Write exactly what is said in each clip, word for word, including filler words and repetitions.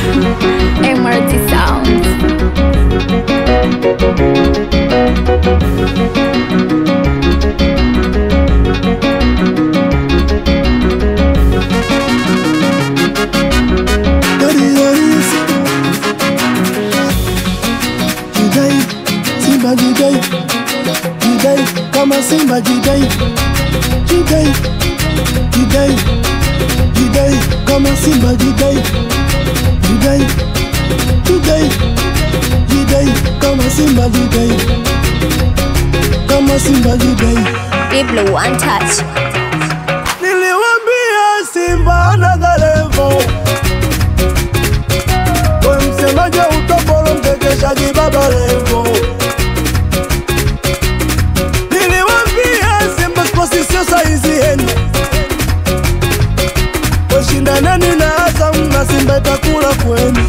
M R T Sounds. Jidai, Simba Jidai, Jidai, kama Simba Jidai, Jidai, Jidai, Jidai, kama Simba Jidai, Jidai, Jidai, Jidai, kama Simba Jidai, kama Simba Jidai. Diblo one touch. Niliwambia Simba na Galevo, we msemaje utopolo mtekeshaji Baba Levo. Niliwambia Simba kosi sio saizi yenu, washindaneni na Azam na Simba itakula kwenu.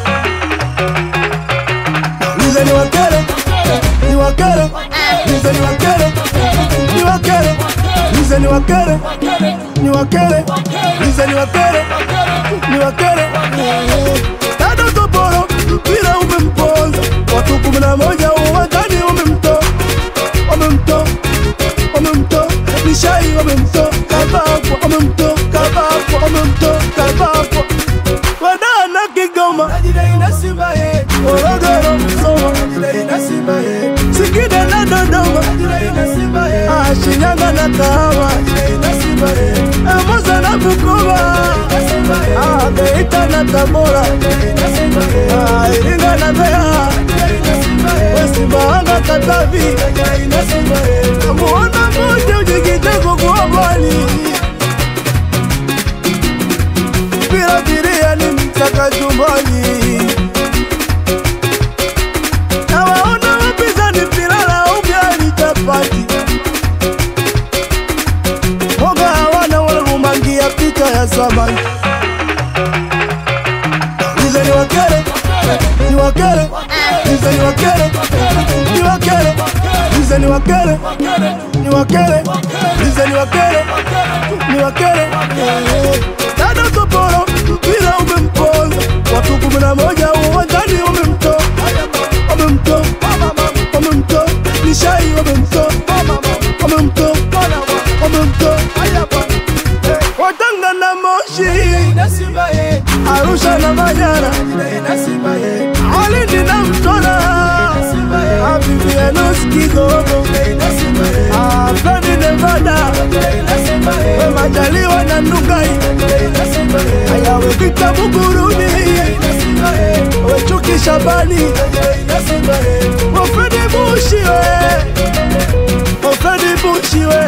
Nize ni wakere, ni wakere, nize ni wakere, ni wakere, nize ni wakere, ni wakere, nize ni wakere, ni wakere. Tado toporo, mpira umemponza, watu kumi na moja uwanjani umemtoa, umemtoa, umemtoa, nishai umemtoa, kabako, umemtoa, kabako, umemtoa, kabako. Wadana Kigoma, najidai na Simba ye, Morogoro, Soma, najidai na Simba ye, Singida na Dodoma, najidai na Simba ye, ah, Shinyanga na Kahama, najidai na Simba ye, Mwanza na Bukoba, na Simba ye, ah, Geita na Tabora, najidai na Simba ye, ah, Iringa na Mbeya, najidai na Simba ye, Sumbawanga Katavi, najidai na Simba ye, Kamuona moja ujigitego kwa bali. Pira piria ni mtaka chumbani, na waona wapinzani pilala ugali chapati. Moga hawana wanarumangia picha ya samaki. Nize ni wakere, ni wakere, nize ni wakere, ni wakere, nize ni wakere, ni wakere, nize ni wakere, ni wakere. Tado toporo, mpira umemponza, watu kumi na moja uwanjani umemtoa, umemtoa, umemtoa, nishai umemtoa, umemtoa, umemtoa. Watanga na Moshi, Arusha na Manyara, Alindi na Mtwara, Vivianos Kigogo, Afrani Nevada, we Majaliwa na Ndugai, ayawe Vita Buguruni, we Chuki Shabani, we Fredi Bushi we, we Fredi Bushi we,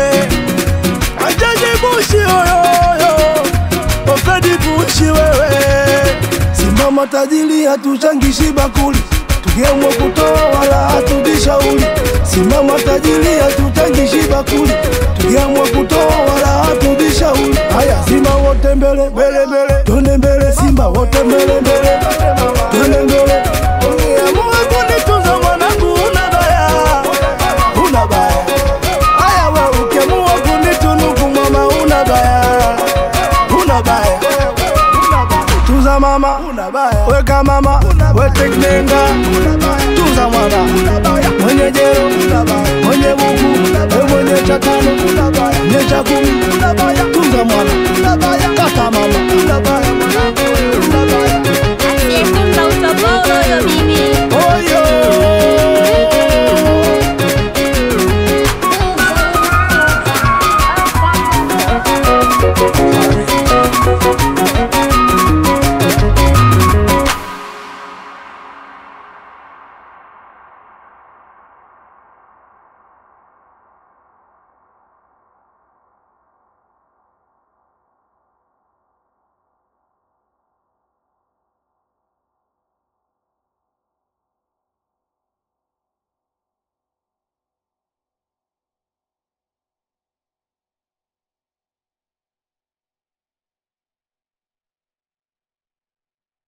Ajaji Bushi oyoyo, we Fredi Bushi wewe. Simama tajiri hatuchangishi bakuli, tukiamua kutoa wala hatubishauri. Simama tajiri hatuchangishi bakuli, tukiamua kutoa wala hatubishauri. Haya Simba wote mbele, mbele mbele, twende mbele Simba wote mbele mbele, twende mbele. Ungeamua kunitunza mwanangu una baya, una baya. Haya wewe ukiamua kunitunuku mama una baya, una baya. Tuza mama, weka mama, wete knenga. Tuza mwana, mwenye jero, mwenye buku, mwenye chatano, mwenye chakumi. Tuza mwana, kata mama.